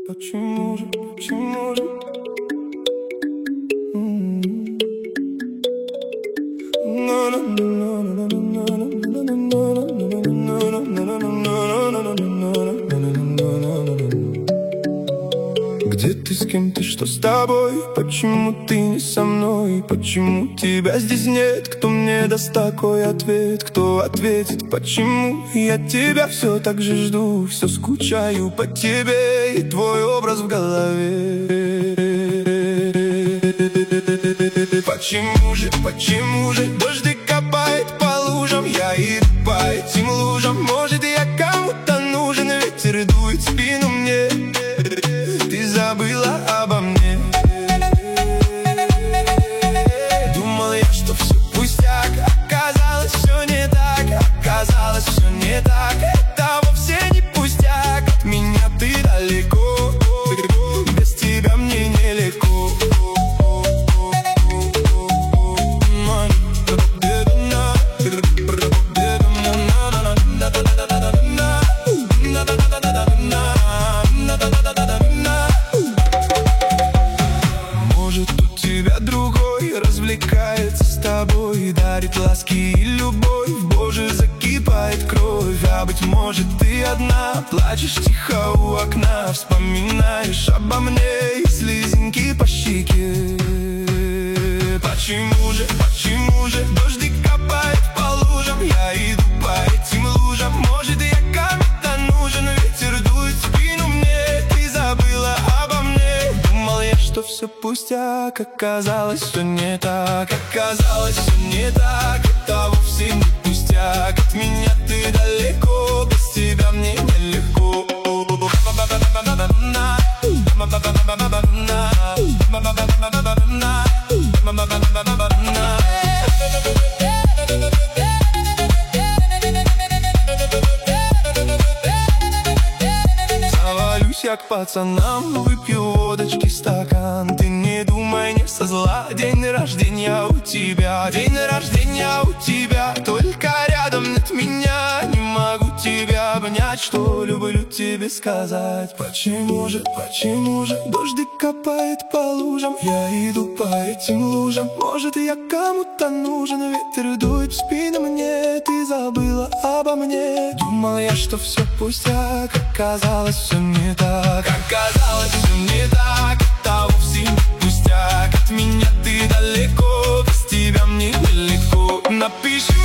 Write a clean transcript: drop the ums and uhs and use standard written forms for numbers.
Почему же, почему же? Где ты, с кем ты, что с тобой? Почему ты не со мной? Почему тебя здесь нет? Кто мне даст такой ответ? Кто ответит, почему? Я тебя все так же жду, все скучаю по тебе, и твой образ в голове. Почему же дождик капает по лужам? Я иду по этим лужам. Может, я кому-то нужен, ветер дует в спину мне. Ты забыла обо мне. Думал я, что все пустяк, оказалось все не так. Оказалось все не так, это вовсе не пустяк. От меня ты далеко, без тебя мне нелегко. Развлекается с тобой, дарит ласки и любовь. Боже, закипает кровь, а быть может ты одна. Плачешь тихо у окна, вспоминаешь обо мне, и слезинки по щеке. Почему же дождик капает по лужам? Я иду по этим лужам. Может, я кому-то нужен, ветер дует в спину мне. Ты забыла обо мне. Думал я, что все пустяк, оказалось все не так. Оказалось все не так, это вовсе не пустяк. От меня ты далеко, без тебя мне нелегко. Завалюсь я к пацанам, выпью водочки стакан. Ты не думай, не со зла, день рождения у тебя. День рождения у тебя, только рядом нет меня. Не могу тебя обнять, что люблю тебе сказать. Почему же дождик капает по лужам? Я иду по этим лужам. Может, я кому-то нужен, ветер дует в спину мне. Ты забыла обо мне. Думал я, что все пустяк, оказалось все не так. Оказалось все не так, это вовсе не пустяк. От меня ты далеко, без тебя мне нелегко. Напиши